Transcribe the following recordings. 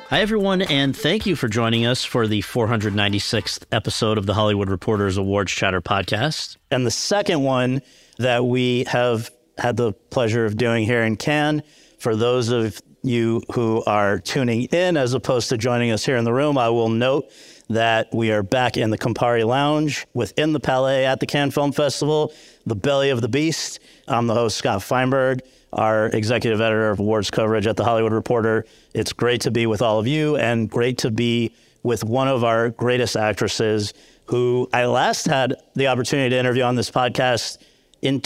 Hi, everyone, and thank you for joining us for the 496th episode of the Hollywood Reporters Awards Chatter podcast. And the second one that we have had the pleasure of doing here in Cannes. For those of you who are tuning in as opposed to joining us here in the room, I will note that we are back in the Campari Lounge within the Palais at the Cannes Film Festival, the belly of the beast. I'm the host, Scott Feinberg, our executive editor of awards coverage at The Hollywood Reporter. It's great to be with all of you and great to be with one of our greatest actresses who I last had the opportunity to interview on this podcast in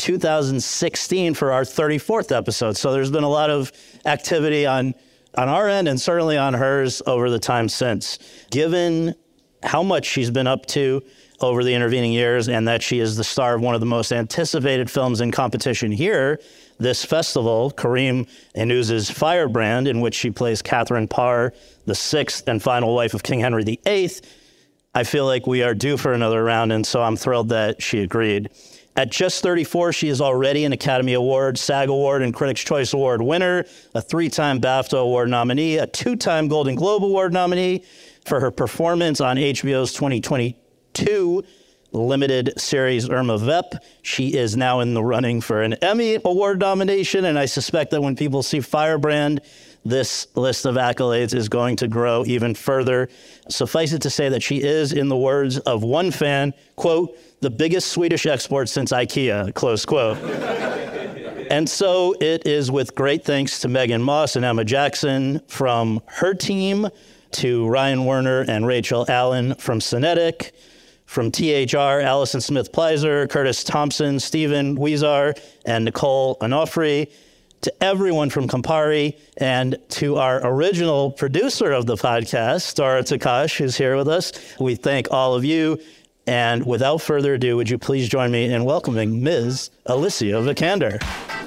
2016 for our 34th episode. So there's been a lot of activity on our end and certainly on hers over the time since. Given how much she's been up to over the intervening years and that she is the star of one of the most anticipated films in competition here, this festival, Karim Enouz's Firebrand, in which she plays Catherine Parr, the sixth and final wife of King Henry VIII, I feel like we are due for another round, and so I'm thrilled that she agreed. At just 34, she is already an Academy Award, SAG Award, and Critics' Choice Award winner, a 3-time BAFTA Award nominee, a 2-time Golden Globe Award nominee for her performance on HBO's 2022 limited series Irma Vep. She is now in the running for an Emmy Award nomination, and I suspect that when people see Firebrand, this list of accolades is going to grow even further. Suffice it to say that she is, in the words of one fan, quote, the biggest Swedish export since IKEA, close quote. And so it is with great thanks to Megan Moss and Emma Jackson from her team, to Ryan Werner and Rachel Allen from Cinetic, from THR, Allison Smith-Pleiser, Curtis Thompson, Stephen Weezar, and Nicole Onofre, to everyone from Campari, and to our original producer of the podcast, Dara Takash, who's here with us. We thank all of you. And without further ado, would you please join me in welcoming Ms. Alicia Vikander.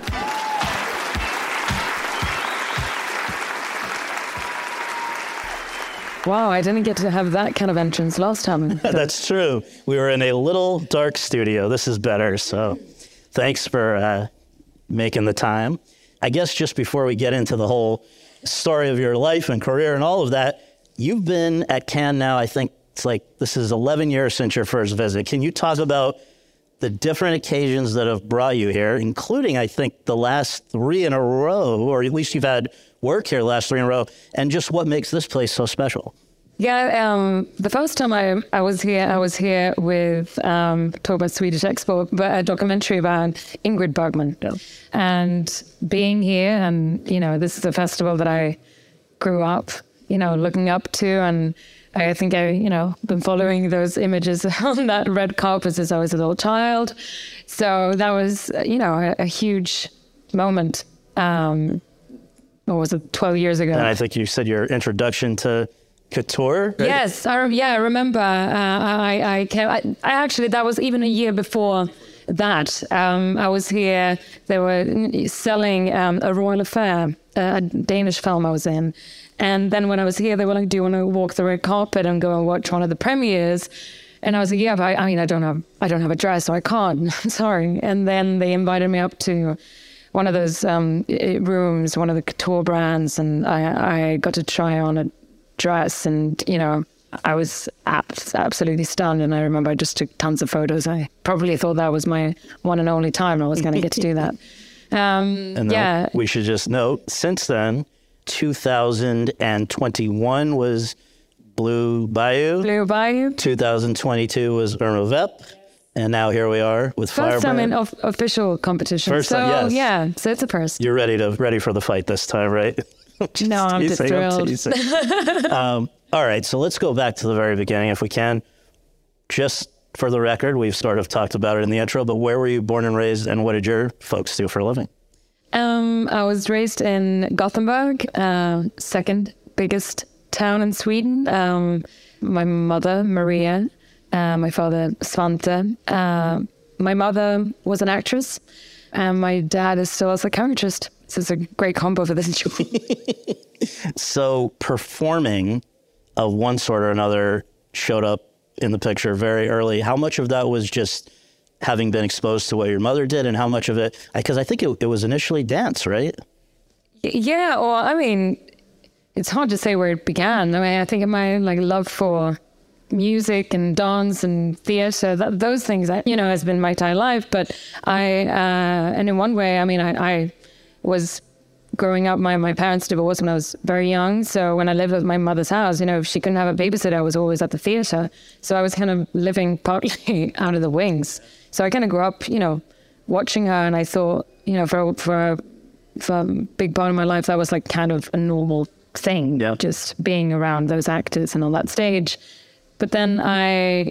Wow, I didn't get to have that kind of entrance last time. That's true. We were in a little dark studio. This is better, so thanks for making the time. I guess just before we get into the whole story of your life and career and all of that, you've been at Cannes now, I think it's like this is 11 years since your first visit. Can you talk about the different occasions that have brought you here, including, I think, the last 3 in a row, or at least you've had work here the last 3 in a row, and just what makes this place so special? Yeah, the first time I was here with talk about Swedish Export, but a documentary about Ingrid Bergman. Yeah. And being here, and, you know, this is a festival that I grew up, you know, looking up to, and I think been following those images on that red carpet since I was a little child. So that was, a huge moment. What was it, 12 years ago? And I think you said your introduction to couture, right? Yes, I remember. I actually, that was even a year before that. I was here, they were selling a Royal Affair, a Danish film I was in. And then when I was here, they were like, do you want to walk the red carpet and go and watch one of the premieres? And I was like, yeah, but I don't have a dress, so I can't. Sorry. And then they invited me up to one of those rooms, one of the couture brands, and I got to try on a dress, and, I was absolutely stunned. And I remember I just took tons of photos. I probably thought that was my one and only time I was going to get to do that. And yeah. We should just note, since then, 2021 was Blue Bayou. 2022 was Irma Vep. And now here we are with Firebrand. First time in official competition. First time, yes. Yeah, so it's a first. You're ready for the fight this time, right? No, I'm just thrilled. All right, so let's go back to the very beginning if we can. Just for the record, we've sort of talked about it in the intro, but where were you born and raised, and what did your folks do for a living? I was raised in Gothenburg, second biggest town in Sweden. My mother, Maria, my father, Svante. My mother was an actress, and my dad is still a psychiatrist. So it's a great combo for this show. So performing of one sort or another showed up in the picture very early. How much of that was just having been exposed to what your mother did, and how much of it, because I think it was initially dance, right? Yeah, or I mean, it's hard to say where it began. I mean, I think my like love for music and dance and theater, those things, has been my entire life. But and in one way, I mean, I was growing up, my parents divorced when I was very young. So when I lived at my mother's house, if she couldn't have a babysitter, I was always at the theater. So I was kind of living partly out of the wings. So I kind of grew up, watching her, and I thought, for a big part of my life, that was like kind of a normal thing, just being around those actors and on that stage. But then I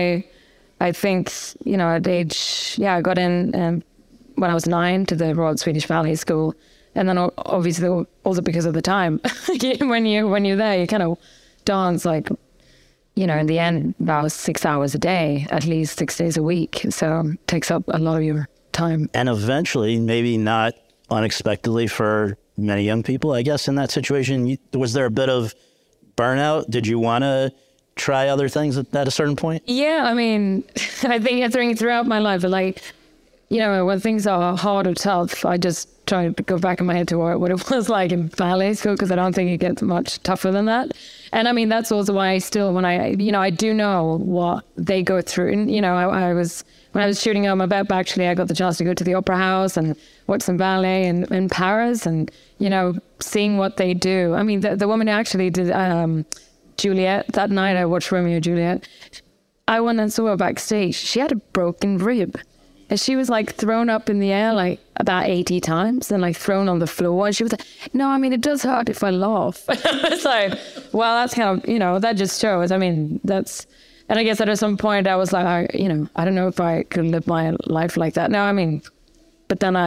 think, at age, I got in when I was 9 to the Royal Swedish Ballet School. And then obviously also because of the time, when you're there, you kind of dance like, in the end, about 6 hours a day, at least 6 days a week. So it takes up a lot of your time. And eventually, maybe not unexpectedly for many young people, I guess, in that situation, was there a bit of burnout? Did you want to try other things at a certain point? Yeah, I mean, I think throughout my life, like, when things are hard or tough, I just try to go back in my head to what it was like in ballet school, because I don't think it gets much tougher than that. And I mean, that's also why I still, when I do know what they go through. And, when I was shooting out my BEP, actually, I got the chance to go to the Opera House and watch some ballet in Paris and, seeing what they do. I mean, the woman who actually did Juliet that night, I watched Romeo and Juliet. I went and saw her backstage. She had a broken rib. And she was like thrown up in the air like about 80 times and like thrown on the floor. And she was like, no, I mean, it does hurt if I laugh. It's like, well, that's kind of, that just shows. I mean, and I guess at some point I was like, I don't know if I could live my life like that. No, I mean, but then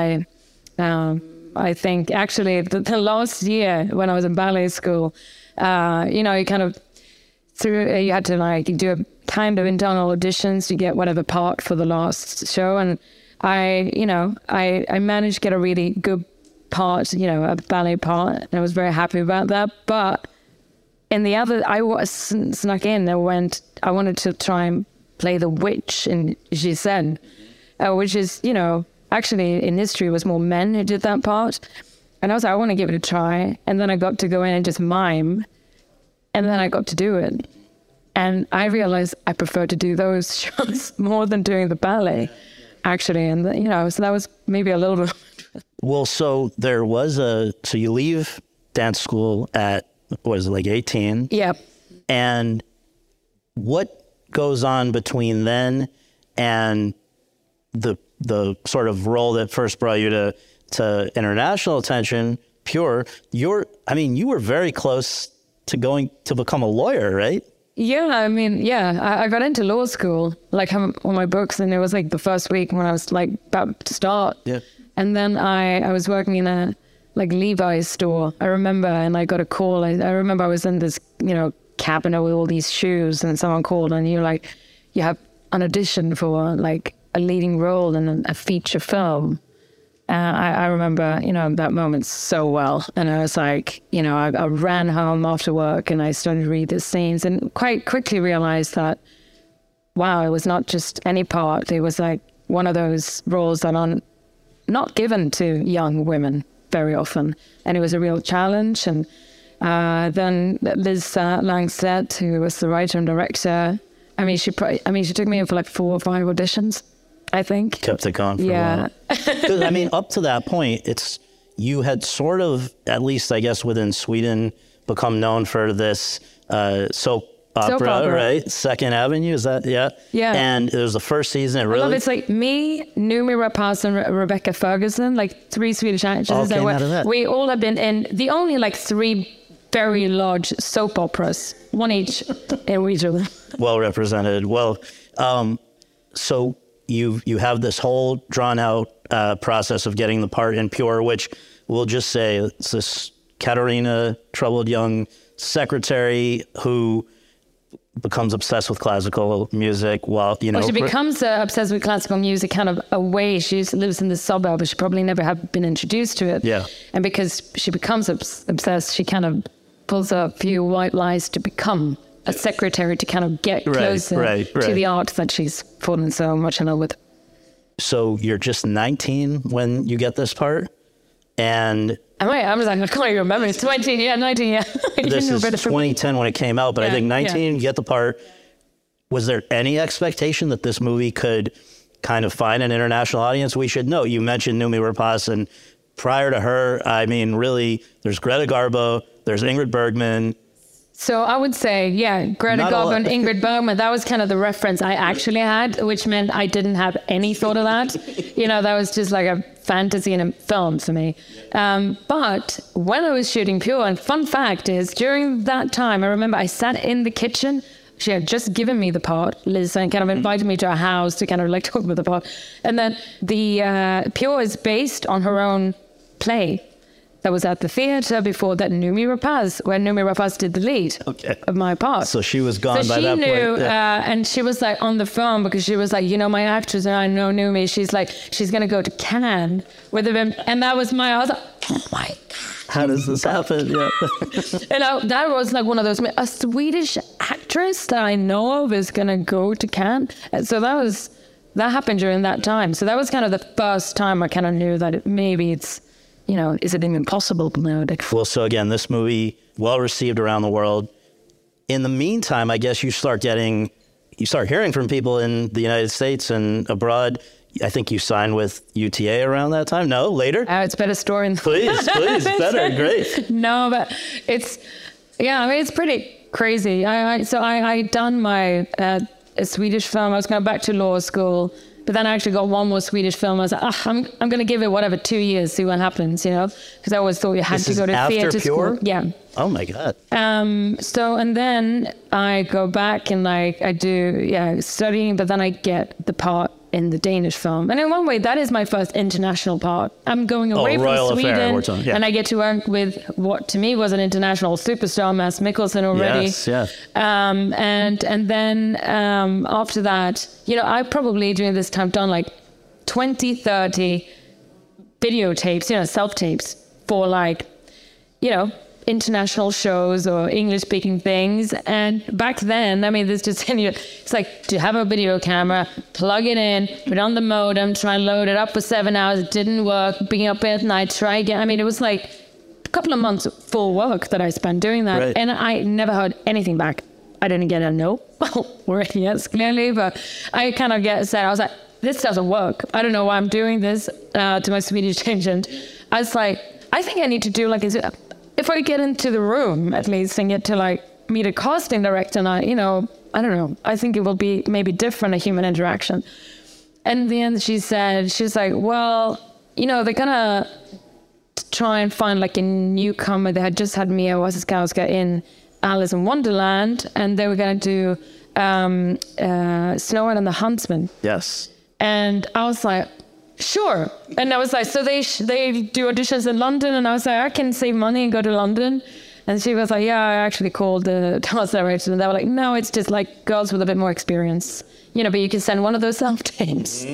I think actually the last year when I was in ballet school, you kind of you had to like do a kind of internal auditions to get whatever part for the last show, and I managed to get a really good part, a ballet part, and I was very happy about that. But in the other, I was snuck in. I wanted to try and play the witch in Giselle, which is actually in history was more men who did that part, and I was like, I want to give it a try, and then I got to go in and just mime. And then I got to do it. And I realized I prefer to do those shows more than doing the ballet, actually. And, so that was maybe a little bit. Well, so so you leave dance school at, what is it, like 18? Yeah. And what goes on between then and the sort of role that first brought you to international attention, Pure? You were very close to going to become a lawyer, right? Yeah, I mean, I got into law school, like on my books, and it was like the first week when I was like about to start. Yeah. And then I was working in a like Levi's store, I remember, and I got a call. I remember I was in this, cabinet with all these shoes, and someone called, and you're like, you have an audition for like a leading role in a feature film. I remember, that moment so well. And I was like, I ran home after work and I started to read the scenes and quite quickly realized that, wow, it was not just any part. It was like one of those roles that are not given to young women very often. And it was a real challenge. And then Liz Langstedt, who was the writer and director, she took me in for like 4 or 5 auditions, I think. Kept it going for a while. Because, up to that point, you had sort of, at least I guess within Sweden, become known for this soap opera, right? Second Avenue, is that, yeah? Yeah. And it was the first season, It's like me, Noomi Rapace, and Rebecca Ferguson, like 3 Swedish actresses. All came out of that. We all have been in the only like 3 very large soap operas, one each in each of them. Well represented. Well, so you have this whole drawn out process of getting the part in Pure, which we'll just say it's this Katarina, troubled young secretary who becomes obsessed with classical music while, she becomes obsessed with classical music kind of away. She lives in the suburb, but she probably never had been introduced to it. Yeah. And because she becomes obsessed, she kind of pulls a few white lies to become a secretary to kind of get closer to the art that she's fallen so much in love with. So you're just 19 when you get this part? And I'm just like, I can't even remember. It's 19, 19, yeah. This is 2010 when it came out, but I think 19, you get the part. Was there any expectation that this movie could kind of find an international audience? We should know. You mentioned Noomi Rapace, and prior to her, I mean, really, there's Greta Garbo, there's Ingrid Bergman. So I would say, Greta Garbo and Ingrid Bergman, that was kind of the reference I actually had, which meant I didn't have any thought of that. That was just like a fantasy in a film for me. But when I was shooting Pure, and fun fact is, during that time, I remember I sat in the kitchen. She had just given me the part, Liz, and kind of invited me to her house to kind of like talk about the part. And then the Pure is based on her own play that was at the theater before that, Noomi Rapace, where Noomi Rapace did the lead of my part. So she was gone by that point. So she knew, and she was like on the phone because she was like, my actress and I know Noomi. She's like, she's going to go to Cannes with him. And that was I was like, oh my God. How does this happen? Yeah. And that was like one of those, a Swedish actress that I know of is going to go to Cannes. And so that happened during that time. So that was kind of the first time I kind of knew that maybe it's, is it even possible now? Well, so again, this movie, well received around the world. In the meantime, I guess you start hearing from people in the United States and abroad. I think you signed with UTA around that time. No, later? It's better story. Please, better, great. No, but it's pretty crazy. I done my a Swedish film. I was going back to law school. But then I actually got one more Swedish film. I was like, I'm going to give it 2 years, see what happens, because I always thought you had to go to theater school. Yeah. Oh my God. And then I go back and I do studying, but then I get the part in the Danish film. And in one way, that is my first international part. I'm going away from Sweden, and I get to work with what to me was an international superstar, Mads Mikkelsen already. Yes. And then after that, I probably during this time done like 20, 30 videotapes, self-tapes for international shows or English-speaking things. And back then, there's just, it's like, to have a video camera, plug it in, put it on the modem, try and load it up for 7 hours. It didn't work. Being up at night, try again. It was like a couple of months of full work that I spent doing that. Right. And I never heard anything back. I didn't get a no or a yes, clearly, but I kind of said, I was like, this doesn't work. I don't know why I'm doing this to my Swedish agent. I was like, I think I need to do if I get into the room at least and get to meet a casting director, and I don't know, I think it will be maybe different, a human interaction. And in the end, she's like, well, they're gonna try and find a newcomer. They had just had Mia Wasikowska in Alice in Wonderland, and they were gonna do Snow White and the Huntsman. Yes. And I was like, sure. And I was like, so they do auditions in London? And I was like, I can save money and go to London. And she was like, yeah, I actually called the cast director. And they were like, no, it's just girls with a bit more experience. But you can send one of those self-tapes.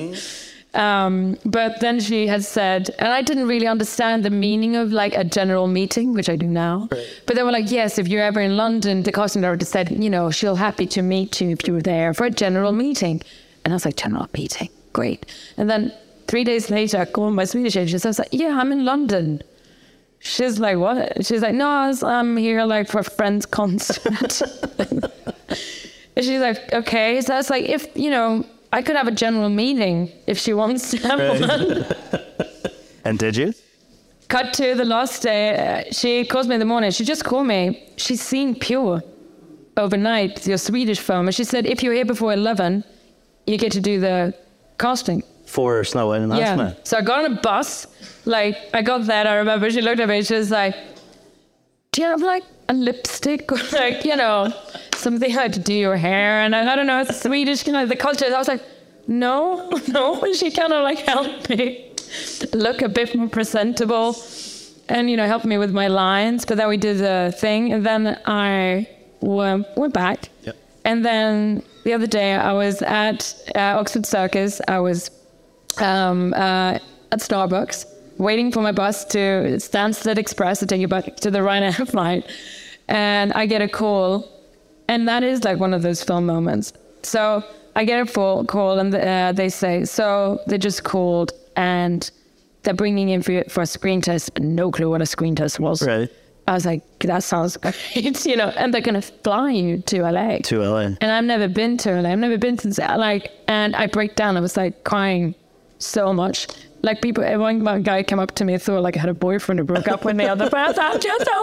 Mm-hmm. But then she had said, and I didn't really understand the meaning of a general meeting, which I do now. Right. But they were like, yes, if you're ever in London, the casting director said, she'll happy to meet you if you were there for a general meeting. And I was like, general meeting, great. And then 3 days later, I called my Swedish agent. I was like, yeah, I'm in London. She's like, what? She's like, no, I'm here for a friend's concert. And she's like, okay. So I was like, if, I could have a general meeting if she wants to have one. And did you? Cut to the last day. She calls me in the morning. She just called me. She's seen Pure overnight, your Swedish film. And she said, if you're here before 11, you get to do the casting. For Snow White and the Huntsman. So I got on a bus. I got that. I remember she looked at me. She was like, do you have a lipstick or something to do your hair? And I don't know, it's Swedish, the culture. I was like, no. And she kind of helped me look a bit more presentable and, helped me with my lines. But then we did the thing, and then I went back. Yep. And then the other day I was at Oxford Circus. I was at Starbucks, waiting for my bus to Stansted Express to take you back to the Ryanair flight. And I get a call, and that is one of those film moments. So I get a phone call, and they say, so they just called, and they're bringing in for a screen test. No clue what a screen test was. Right. I was like, that sounds great, and they're going to fly you to LA. To LA. And I've never been to LA. I've never been to LA. And I break down. I was like crying so much. Like one guy came up to me and thought like I had a boyfriend who broke up with me on the first. I'm just so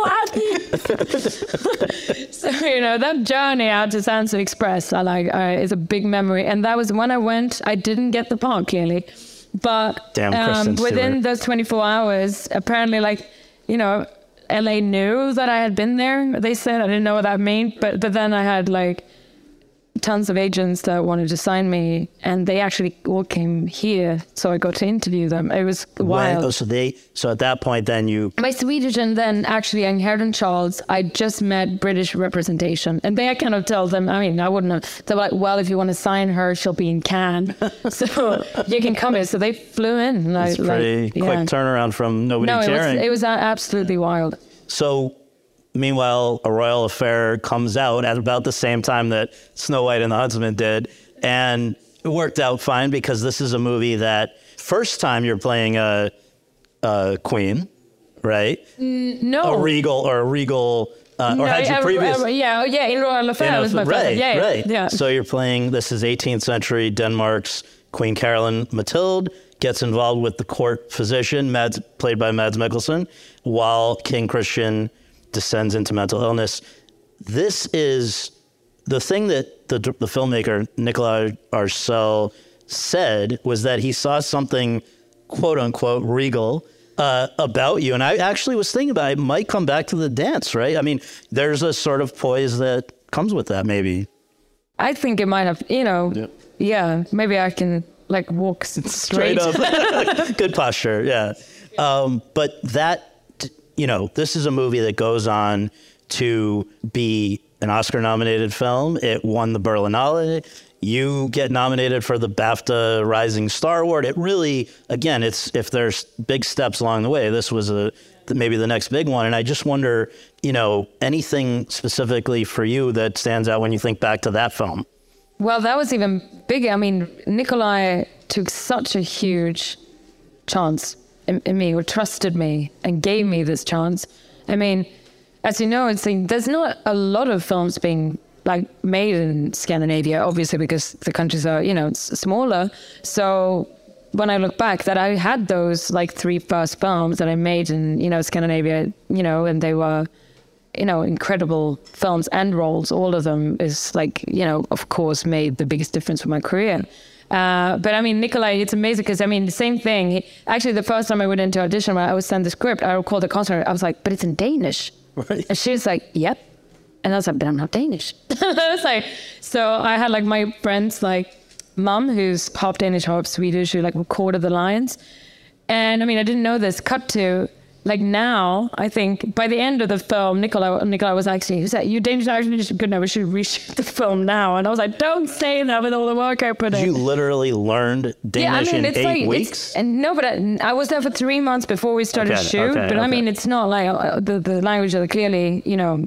happy. So, that journey out to Sunset Express, is a big memory. And that was when I went. I didn't get the part clearly. But within those 24 hours, apparently LA knew that I had been there. They said, I didn't know what that meant, but then I had tons of agents that wanted to sign me, and they actually all came here, so I got to interview them. It was wild. So at that point, then my Swedish, and then actually in Herden Charles, I just met British representation, and they kind of tell them. I mean, I wouldn't have. They were like, well, if you want to sign her, she'll be in Cannes, so you can come in. So they flew in. It's pretty quick turnaround from nobody caring. It was absolutely wild. So. Meanwhile, A Royal Affair comes out at about the same time that Snow White and the Huntsman did. And it worked out fine because this is a movie that first time you're playing a queen, right? No. A regal. Or had you previous? In Royal Affair was my first. Right. Yeah. So you're playing, this is 18th century Denmark's Queen Caroline Mathilde, gets involved with the court physician, played by Mads Mikkelsen, while King Christian descends into mental illness. This is the thing that the filmmaker Nicolas Arcel said, was that he saw something quote unquote regal about you. And I actually was thinking about it might come back to the dance, right? I mean, there's a sort of poise that comes with that, maybe. I think it might have, maybe I can walk straight up. Good posture, yeah. But that, this is a movie that goes on to be an Oscar-nominated film. It won the Berlinale. You get nominated for the BAFTA Rising Star Award. It really, again, if there's big steps along the way, this was maybe the next big one. And I just wonder, anything specifically for you that stands out when you think back to that film? Well, that was even bigger. I mean, Nikolai took such a huge chance in me, or trusted me and gave me this chance. I mean, as you know, there's not a lot of films being made in Scandinavia, obviously, because the countries are, smaller. So when I look back, that I had those 3 first films that I made in, Scandinavia, and they were, incredible films and roles. All of them is of course, made the biggest difference for my career. But I mean, Nikolai, it's amazing because the same thing. Actually, the first time I went into audition, when I was sent the script, I recalled the concert. I was like, but it's in Danish. Right. And she was like, yep. And I was like, but I'm not Danish. I was so I had my friend's mom, who's half Danish, half Swedish, who recorded the lines. And I didn't know this. Cut to now, I think by the end of the film, Nikolai was actually, he said, you Danish actors, good, no, we should reshoot the film now. And I was like, don't say that with all the work I put in. You literally learned Danish in 8 weeks? But I was there for 3 months before we started shoot. But it's not the language are clearly,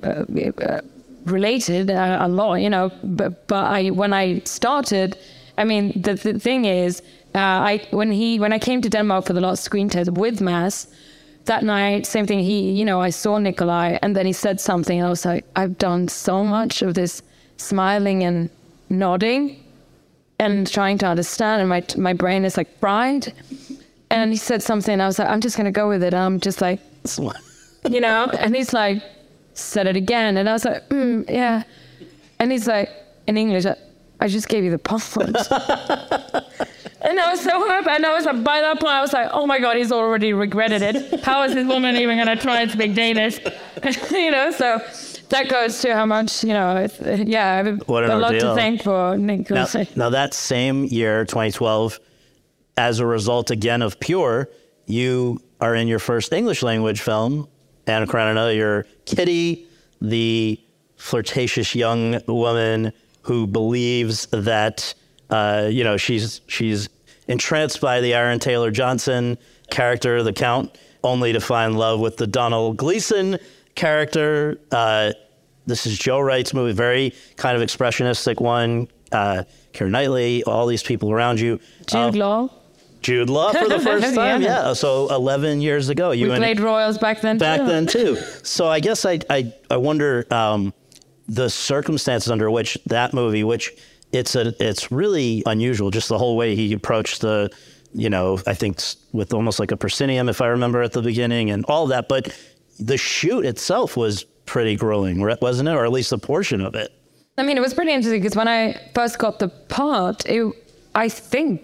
related a lot, but when I started, the thing is, when I came to Denmark for the last screen test with Mads, that night, same thing, I saw Nikolai, and then he said something, and I was like, I've done so much of this smiling and nodding and trying to understand, and my brain is fried. And he said something, and I was like, I'm just going to go with it. And I'm just and he's like, said it again. And I was like, yeah. And he's like, in English, I just gave you the passport. And I was so happy. And I was by that point, I was like, oh my God, he's already regretted it. How is this woman even going to try to speak Danish? So that goes to how much, I have a lot to thank for Nicholas. Now that same year, 2012, as a result again of Pure, you are in your first English language film, Anna Karenina. You're Kitty, the flirtatious young woman who believes that she's entranced by the Aaron Taylor Johnson character, the Count, only to find love with the Donald Gleason character. This is Joe Wright's movie, very kind of expressionistic one. Keira Knightley, all these people around you. Jude Law. Jude Law for the first time. Yeah. Yeah. So 11 years ago. We played royals back then too. So I guess I wonder the circumstances under which that movie, which it's really unusual, just the whole way he approached the, I think with almost like a proscenium, if I remember at the beginning and all that. But the shoot itself was pretty grueling, wasn't it? Or at least a portion of it. I mean, it was pretty interesting because when I first got the part, I think,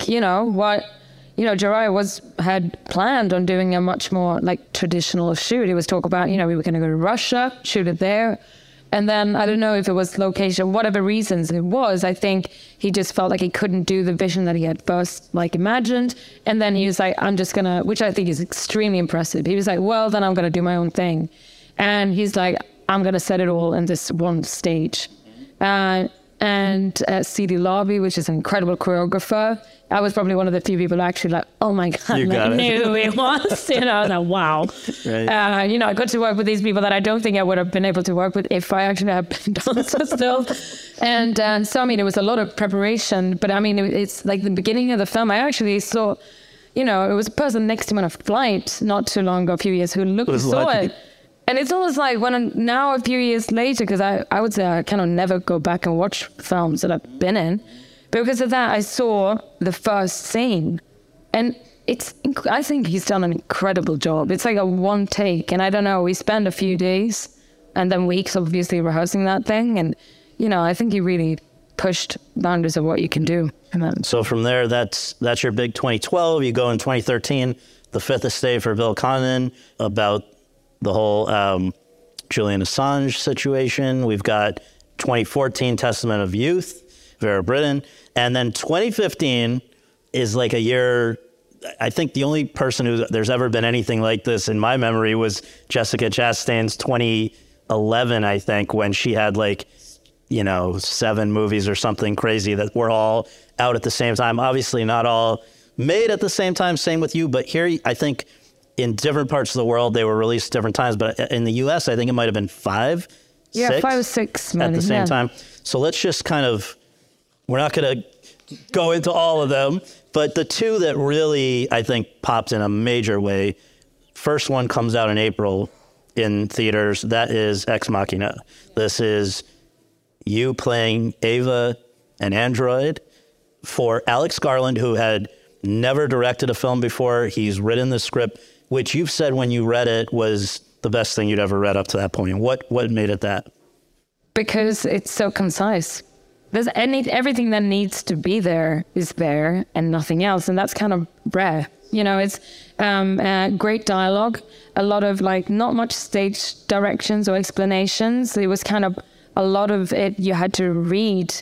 Jariah had planned on doing a much more like traditional shoot. It was talk about, we were going to go to Russia, shoot it there. And then I don't know if it was location, whatever reasons it was, I think he just felt like he couldn't do the vision that he had first imagined. And then he was like, I'm just going to, which I think is extremely impressive. He was like, well, then I'm going to do my own thing. And he's like, I'm going to set it all in this one stage. And C.D. Lobby, which is an incredible choreographer. I was probably one of the few people actually like, oh my God, I knew who he was. I was like, wow. Right. I got to work with these people that I don't think I would have been able to work with if I actually had been dancer still. And so, I mean, it was a lot of preparation, but I mean, it's like the beginning of the film, I actually saw, it was a person next to me on a flight not too long ago, a few years, who saw it. And it's almost like now a few years later, because I would say I kind of never go back and watch films that I've been in. But because of that, I saw the first scene. And I think he's done an incredible job. It's like a one take. And I don't know, we spent a few days and then weeks obviously rehearsing that thing. And, I think he really pushed boundaries of what you can do. So from there, that's your big 2012. You go in 2013, The Fifth Estate for Bill Condon, about the whole Julian Assange situation. We've got 2014 Testament of Youth, Vera Brittain. And then 2015 is like a year, I think the only person there's ever been anything like this in my memory was Jessica Chastain's 2011, I think, when she had 7 movies or something crazy that were all out at the same time. Obviously not all made at the same time, same with you, but here I think in different parts of the world, they were released different times. But in the U.S., I think it might have been 5, 6 5 or 6 at the same time. So let's just we're not going to go into all of them. But the 2 that really, I think, popped in a major way, first one comes out in April in theaters. That is Ex Machina. This is you playing Ava, an android, for Alex Garland, who had never directed a film before. He's written the script, which you've said when you read it was the best thing you'd ever read up to that point. What made it that? Because it's so concise. There's everything that needs to be there is there and nothing else. And that's kind of rare. It's great dialogue, a lot of not much stage directions or explanations. It was kind of a lot of it you had to read,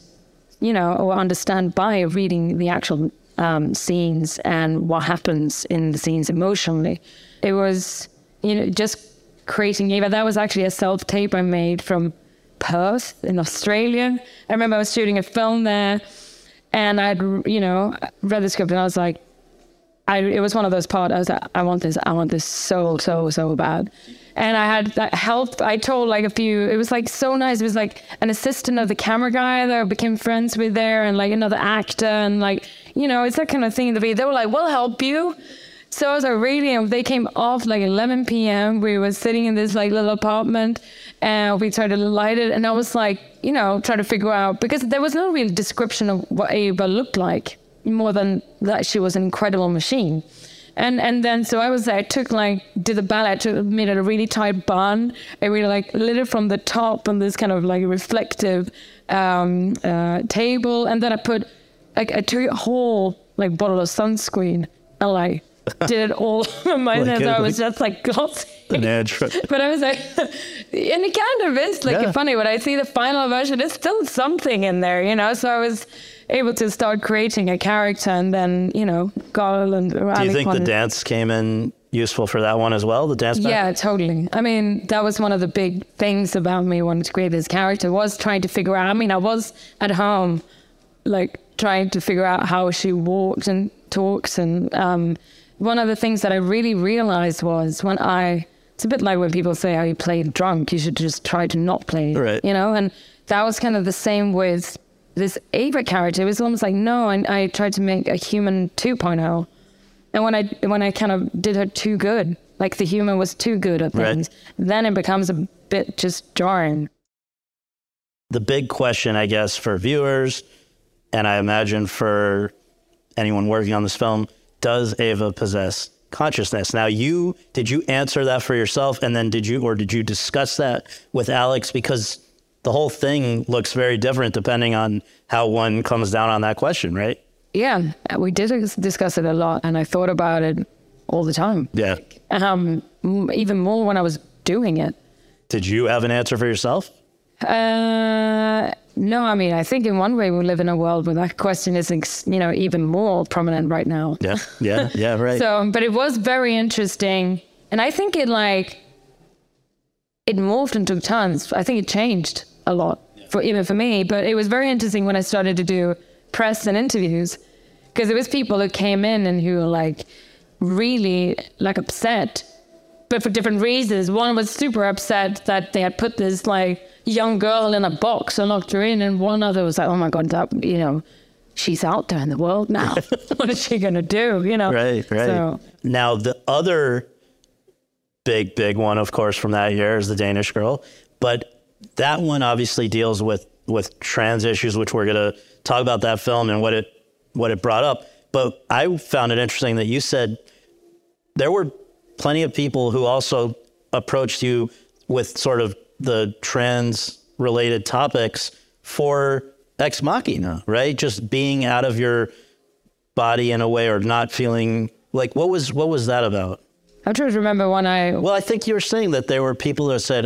or understand by reading the actual scenes and what happens in the scenes emotionally. It was, just creating Ava. That was actually a self-tape I made from Perth in Australia. I remember I was shooting a film there and I'd, read the script and I was like, it was one of those parts, I was like, I want this so, so, so bad. And I had that help. I told it was so nice. It was an assistant of the camera guy that I became friends with there and another actor and it's that kind of thing. They were like, we'll help you. So I was really, they came off 11 p.m. We were sitting in this little apartment and we tried to light it. And I was trying to figure out, because there was no real description of what Ava looked like more than that she was an incredible machine. And then, so I took did the ballet, made it a really tight bun. I really lit it from the top on this kind of reflective table. And then I put I took a whole bottle of sunscreen and did it all on my head. I was just glossy. But I was and it kind of is funny. When I see the final version, there's still something in there, So I was able to start creating a character, and then Garland. Do you think the dance came in useful for that one as well? The dance back? Yeah, totally. I mean, that was one of the big things about me wanting to create this character, was trying to figure out. I mean, I was at home, trying to figure out how she walked and talks, and one of the things that I really realized was it's a bit like when people say, "Oh, you play drunk, you should just try to not play," right. And that was kind of the same with this Ava character. It was almost no, I tried to make a human 2.0, And when I kind of did her too good, like the humor was too good at things, then it becomes a bit just jarring. The big question, I guess, for viewers, and I imagine for anyone working on this film, does Ava possess consciousness? Now, did you answer that for yourself, and then did you discuss that with Alex? Because the whole thing looks very different depending on how one comes down on that question, right? Yeah, we did discuss it a lot, and I thought about it all the time. Yeah. Even more when I was doing it. Did you have an answer for yourself? No, I mean, I think in one way we live in a world where that question is, even more prominent right now. Yeah, right. So, but it was very interesting. And I think it morphed and took turns. I think it changed a lot, even for me. But it was very interesting when I started to do press and interviews, because there was people who came in and who were really upset, but for different reasons. One was super upset that they had put this young girl in a box and locked her in, and one other was like, oh my God, she's out there in the world now. What is she gonna do? Right. So, now the other big one, of course, from that year is The Danish Girl, but that one obviously deals with trans issues, which we're gonna talk about that film and what it brought up. But I found it interesting that you said there were plenty of people who also approached you with sort of the trans-related topics for Ex Machina, right? Just being out of your body in a way, or not feeling what was that about? I'm trying to remember when Well, I think you were saying that there were people that said,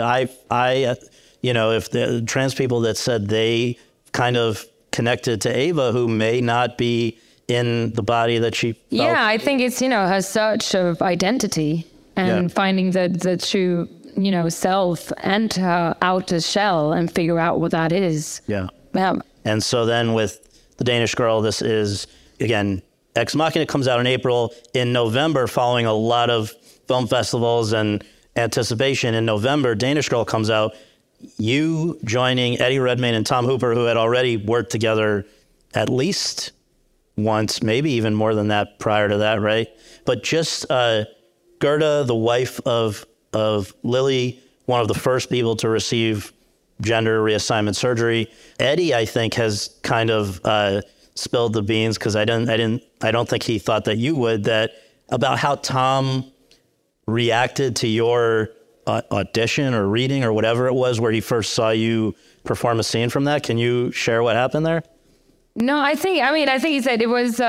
if the trans people that said they kind of connected to Ava who may not be in the body that she felt. Yeah, I think it's, her search of identity and finding the true, self and her outer shell and figure out what that is. Yeah. Yeah. And so then with The Danish Girl, this is, again, Ex Machina comes out in April. In November, following a lot of film festivals and anticipation, in November, Danish Girl comes out. You joining Eddie Redmayne and Tom Hooper, who had already worked together at least once, maybe even more than that prior to that, right? But just Gerda, the wife of Lily, one of the first people to receive gender reassignment surgery. Eddie, I think, has kind of spilled the beans, because I don't think he thought that you would, that about how Tom reacted to your audition or reading or whatever it was where he first saw you perform a scene from that. Can you share what happened there? No, I think he said it was,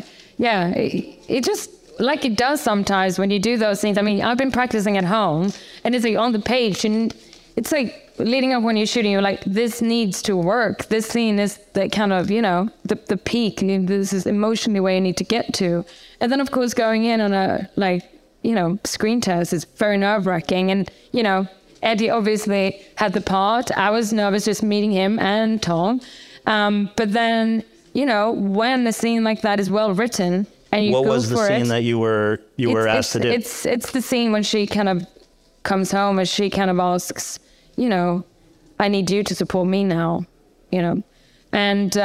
it just, like it does sometimes when you do those things. I mean, I've been practicing at home, and it's on the page, and it's leading up when you're shooting, you're like, this needs to work. This scene is the kind of, the peak. This is emotionally where you need to get to. And then, of course, going in on a, screen test is very nerve-wracking. And, Eddie obviously had the part. I was nervous just meeting him and Tom. But then, when a scene like that is well written and you go for it. What was the scene that you were asked to do? It's the scene when she kind of comes home and she kind of asks, I need you to support me now, And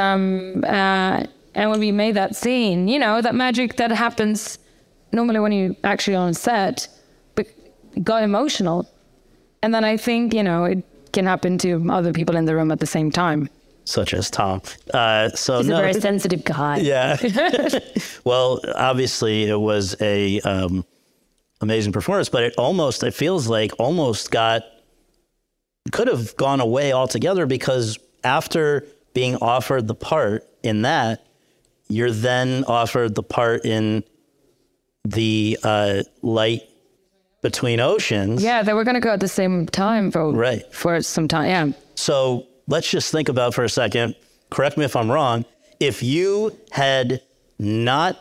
when we made that scene, that magic that happens normally when you actually on set, but got emotional. And then I think, it can happen to other people in the room at the same time. Such as Tom. He's a very sensitive guy. Yeah. Well, obviously it was a amazing performance, but it feels like could have gone away altogether, because after being offered the part in that, you're then offered the part in the Light Between Oceans. Yeah, they were going to go at the same time for some time. Yeah. So let's just think about for a second, correct me if I'm wrong, if you had not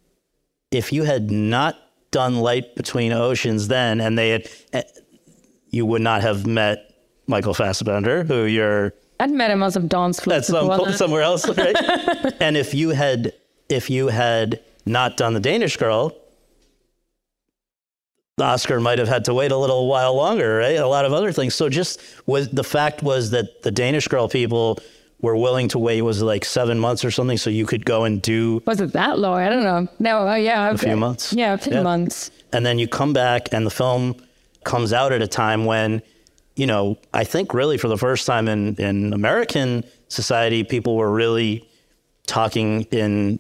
done Light Between Oceans then, and you would not have met Michael Fassbender, who I'd met him on some dance floors somewhere else, right? And if you had not done The Danish Girl, Oscar might have had to wait a little while longer, right? A lot of other things. So the fact was that the Danish Girl people were willing to wait, was it like 7 months or something, so you could go and do... Was it that long? I don't know. No, yeah. A few months? Yeah, a few months. And then you come back and the film comes out at a time when, you know, I think really for the first time in American society, people were really talking in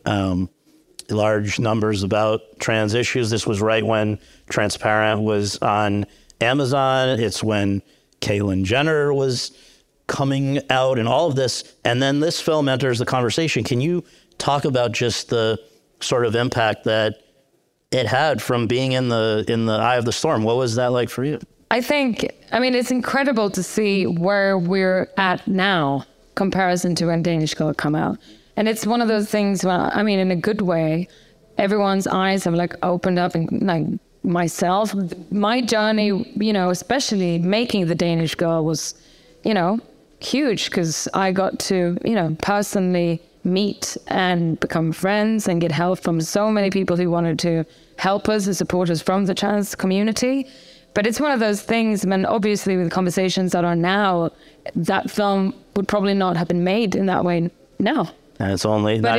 large numbers about trans issues. This was right when Transparent was on Amazon. It's when Caitlyn Jenner was coming out and all of this. And then this film enters the conversation. Can you talk about just the sort of impact that it had from being in the eye of the storm? What was that like for you? I mean, it's incredible to see where we're at now comparison to when Danish Girl come out. And it's one of those things where, I mean, in a good way, everyone's eyes have like opened up, and like myself, my journey, you know, especially making The Danish Girl was, you know, huge, because I got to, you know, personally meet and become friends and get help from so many people who wanted to help us and support us from the trans community. But it's one of those things, I mean, obviously with the conversations that are now, that film would probably not have been made in that way now. And it's only but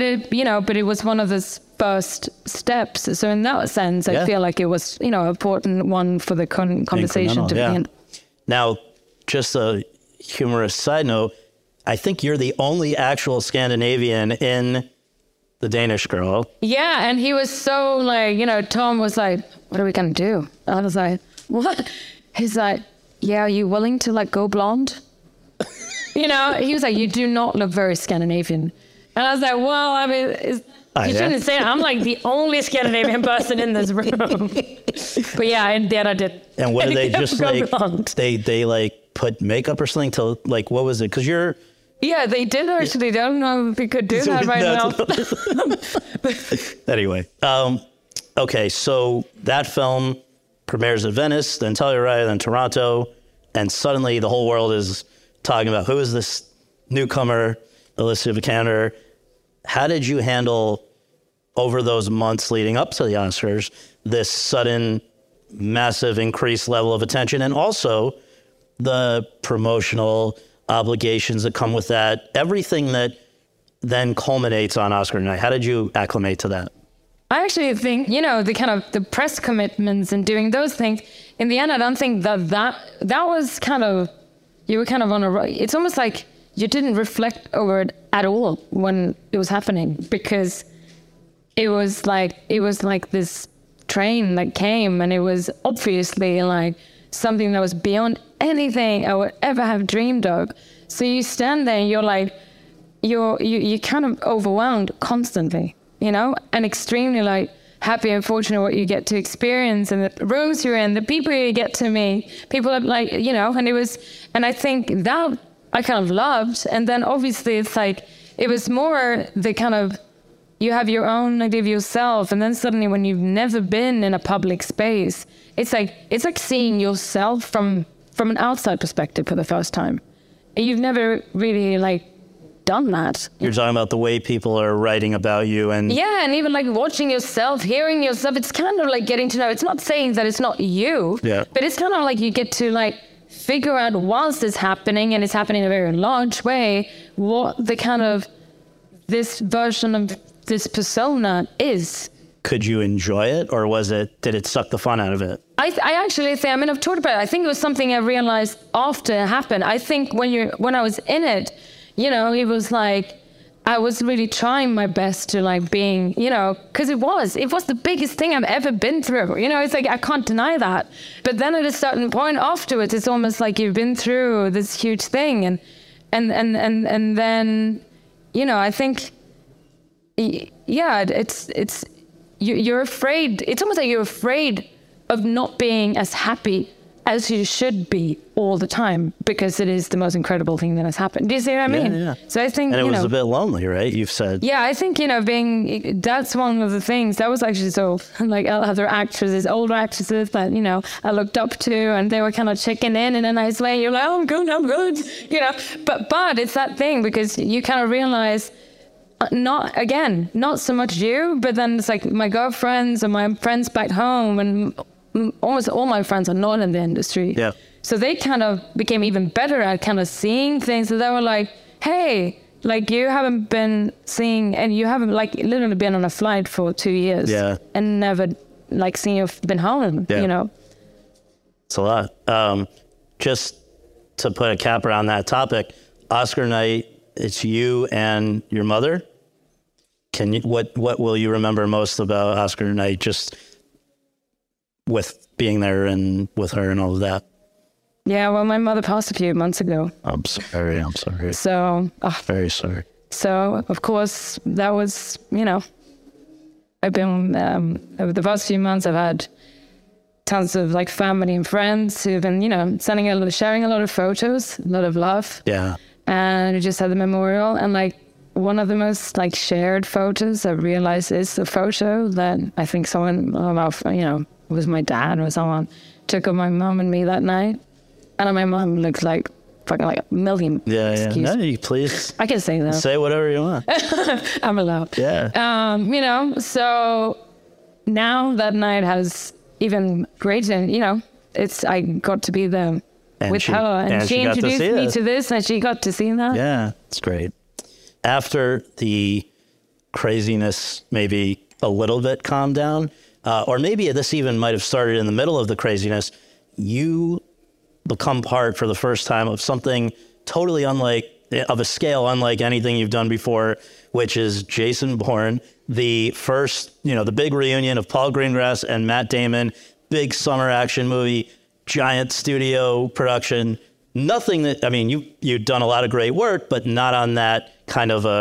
it was one of the first steps. So in that sense, I feel like it was, you know, an important one for the conversation to be in. Now, just a humorous side note, I think you're the only actual Scandinavian in The Danish Girl. Yeah, and he was so like, you know, Tom was like, what are we going to do? And I was like, what? He's like, yeah, are you willing to like go blonde? You know, he was like, you do not look very Scandinavian. And I was like, well, I mean, you shouldn't say that. I'm like the only Scandinavian person in this room. But yeah, and then I did. And what did they just like, they like put makeup or something to like, what was it? Because you're... Yeah, they did actually. I don't know if we could do that right now. Anyway, okay, so that film premieres at Venice, then Telluride, then Toronto, and suddenly the whole world is talking about who is this newcomer, Alicia Vikander. How did you handle, over those months leading up to the Oscars, this sudden, massive increased level of attention, and also the promotional obligations that come with that, everything that then culminates on Oscar night? How did you acclimate to that? I actually think, you know, the press commitments and doing those things, in the end, I don't think that was kind of, you were kind of on it's almost like you didn't reflect over it at all when it was happening, because it was like this train that came, and it was obviously like something that was beyond anything I would ever have dreamed of. So you stand there and you're like, you're kind of overwhelmed constantly, you know, and extremely like happy and fortunate what you get to experience, and the rooms you're in, the people you get to meet, people are like, you know, and I think that I kind of loved. And then obviously it's like, it was more the kind of, you have your own idea of yourself, and then suddenly when you've never been in a public space, it's like seeing yourself from an outside perspective for the first time. You've never really like done that. You're talking about the way people are writing about you, and and even like watching yourself, hearing yourself. It's kind of like getting to know. It's not saying that it's not you, but it's kind of like you get to like figure out whilst it's happening, and it's happening in a very large way, what the kind of this version of this persona is. Could you enjoy it, or did it suck the fun out of it? I actually think, I mean, I've talked about it. I think it was something I realized after it happened. I think when I was in it, you know, it was like, I was really trying my best to like being, you know, because it was the biggest thing I've ever been through. You know, it's like, I can't deny that. But then at a certain point afterwards, it's almost like you've been through this huge thing. And then, you know, I think, yeah, you're afraid. It's almost like you're afraid of not being as happy as you should be all the time, because it is the most incredible thing that has happened. Do you see what I mean? Yeah. So I think, and it was a bit lonely, right? You've said. Yeah, I think, you know, that's one of the things that was actually so, like, other actresses, older actresses that, you know, I looked up to, and they were kind of checking in a nice way. You're like, oh, I'm good, you know. But it's that thing, because you kind of realize, not so much you, but then it's like my girlfriends and my friends back home, and almost all my friends are not in the industry. Yeah. So they kind of became even better at kind of seeing things. So they were like, hey, like you haven't been seeing, and you haven't like literally been on a flight for 2 years, and never like seen you've been home, you know. It's a lot. Just to put a cap around that topic, Oscar night, it's you and your mother. Can you, what will you remember most about Oscar night, just with being there and with her and all of that? Yeah, well, my mother passed a few months ago. I'm sorry. So, very sorry. So, of course, that was, you know, I've been, over the past few months, I've had tons of like family and friends who've been, you know, sharing a lot of photos, a lot of love. Yeah. And we just had the memorial, and like one of the most like shared photos I realized is the photo that I think someone, you know, it was my dad or someone, took of my mom and me that night. And my mom looked like fucking like a million. Yeah. No, you please. I can say that. Say whatever you want. I'm allowed. Yeah. You know, so now that night has even greater, you know, I got to be there with her. And she introduced me to this, and she got to see that. Yeah, it's great. After the craziness maybe a little bit calmed down, or maybe this even might have started in the middle of the craziness, you become part for the first time of something totally of a scale unlike anything you've done before, which is Jason Bourne, the first, you know, the big reunion of Paul Greengrass and Matt Damon, big summer action movie, giant studio production. Nothing that, I mean, you've done a lot of great work, but not on that kind of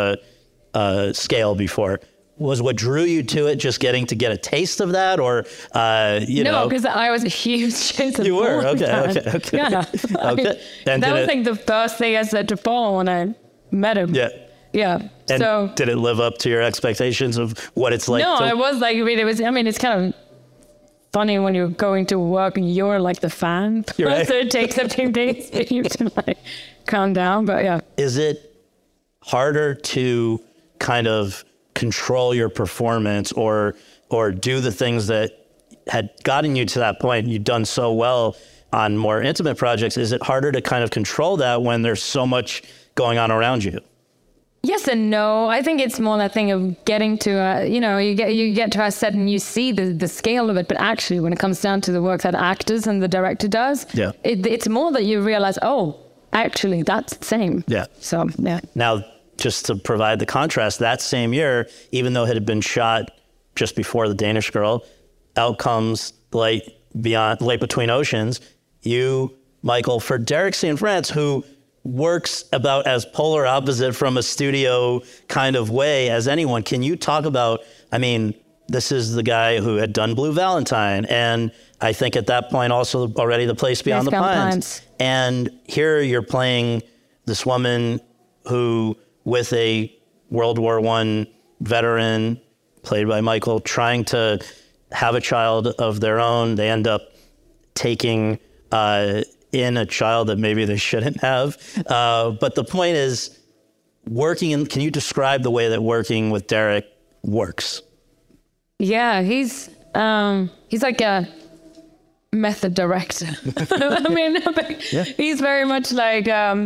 a scale before. Was what drew you to it just getting to get a taste of that, or you know? No, because I was a huge Jason You were? Bourne Okay. Yeah. Okay. And that was like the first thing I said to Paul when I met him. Yeah. And so did it live up to your expectations of what it's like? No, it was like, really, it's kind of funny when you're going to work and you're like the fan. Right. So it takes a few days for you to like calm down, but yeah. Is it harder to kind of control your performance or do the things that had gotten you to that point? You've done so well on more intimate projects. Is it harder to kind of control that when there's so much going on around you? Yes and no. I think it's more that thing of getting to, you know, you get to a set and you see the scale of it. But actually, when it comes down to the work that actors and the director does, it's more that you realize, oh, actually, that's the same. Yeah. So, yeah. Now, just to provide the contrast, that same year, even though it had been shot just before The Danish Girl, out comes Light Between Oceans. You, Michael, for Derek Cianfrance, who works about as polar opposite from a studio kind of way as anyone. Can you talk about, I mean, this is the guy who had done Blue Valentine, and I think at that point also already The Place Beyond the Pines. And here you're playing this woman who, with a World War I veteran, played by Michael, trying to have a child of their own. They end up taking in a child that maybe they shouldn't have. But the point is, can you describe the way that working with Derek works? Yeah, he's like a method director. I mean, he's very much like,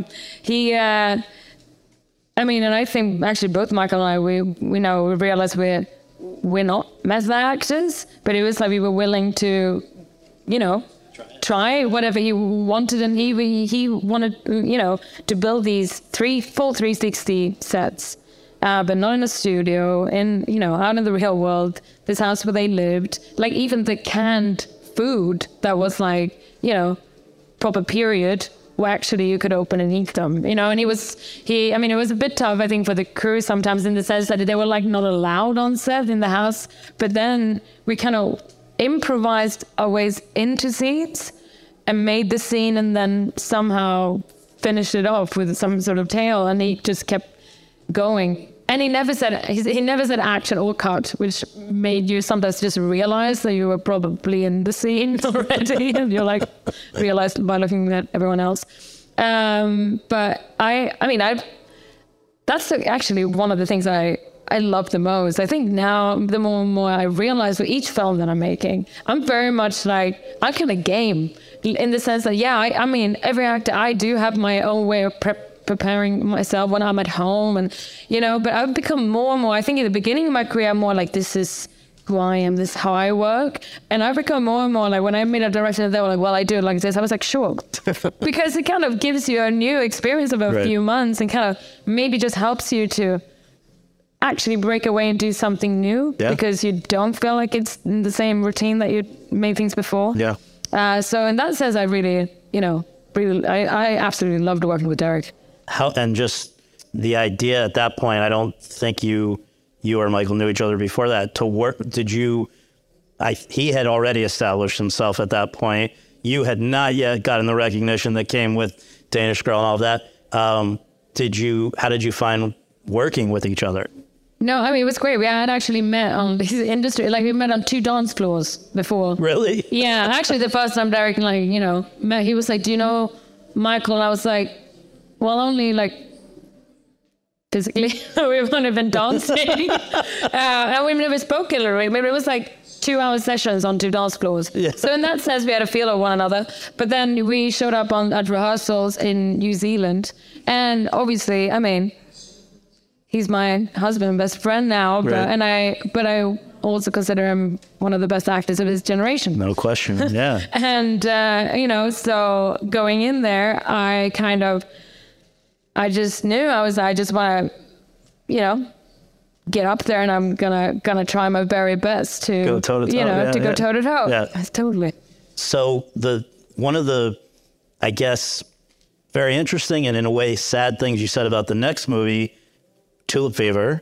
I mean, and I think actually both Michael and I, we realized we're not method actors, but it was like we were willing to, you know, try whatever he wanted, and he wanted, you know, to build these full 360 sets, but not in a studio, you know, out in the real world, this house where they lived, like even the canned food that was like, you know, proper period, where actually you could open and eat them, you know. And it was a bit tough, I think, for the crew sometimes, in the sense that they were like not allowed on set in the house. But then we kind of improvised our ways into scenes and made the scene, and then somehow finished it off with some sort of tale. And he just kept going. And he never said action or cut, which made you sometimes just realize that you were probably in the scene already, and you're like realized by looking at everyone else. But that's actually one of the things I love the most. I think now the more and more I realize with each film that I'm making, I'm very much like, I'm kind of game in the sense that, I mean, every actor, I do have my own way of preparing myself when I'm at home, and but I've become more and more, I think in the beginning of my career, I'm more like, this is who I am, this is how I work. And I've become more and more like, when I meet a director, they were like, well, I do it like this. I was like, sure. Because it kind of gives you a new experience of a few months, and kind of maybe just helps you to actually break away and do something new, because you don't feel like it's in the same routine that you made things before. Yeah. So in that sense, I really, I absolutely loved working with Derek. And just the idea at that point, I don't think you or Michael knew each other before that. To work, he had already established himself at that point. You had not yet gotten the recognition that came with Danish Girl and all of that. How did you find working with each other? No, I mean, it was great. We had actually met on his industry, like we met on 2 dance floors before. Really? Yeah, actually the first time Derek, met, he was like, do you know Michael? And I was like, well, only physically. We've only been dancing. And we've never spoken, maybe it was like 2-hour sessions on 2 dance floors. Yeah. So in that sense, we had a feel of one another. But then we showed up at rehearsals in New Zealand. And obviously, I mean, he's my husband and best friend now, but I also consider him one of the best actors of his generation. No question, yeah. And, so going in there, I just knew, I just want to, get up there, and I'm gonna try my very best to go toe-to-toe. Go toe-to-toe. Yeah. Totally. So one of the, I guess, very interesting and in a way sad things you said about the next movie, Tulip Fever,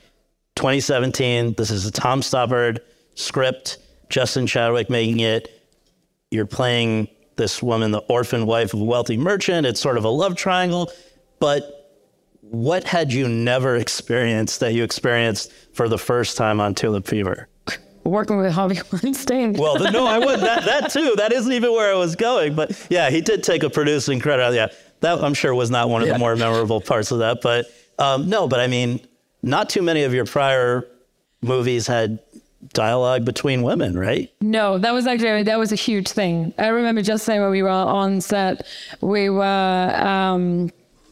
2017. This is a Tom Stoppard script, Justin Chadwick making it. You're playing this woman, the orphan wife of a wealthy merchant. It's sort of a love triangle. But what had you never experienced that you experienced for the first time on Tulip Fever? Working with Harvey Weinstein. Well, no, I wouldn't. That too. That isn't even where I was going. But yeah, he did take a producing credit. Yeah, that I'm sure was not one of the more memorable parts of that. But but I mean, not too many of your prior movies had dialogue between women, right? No, that was a huge thing. I remember just saying when we were on set, we were,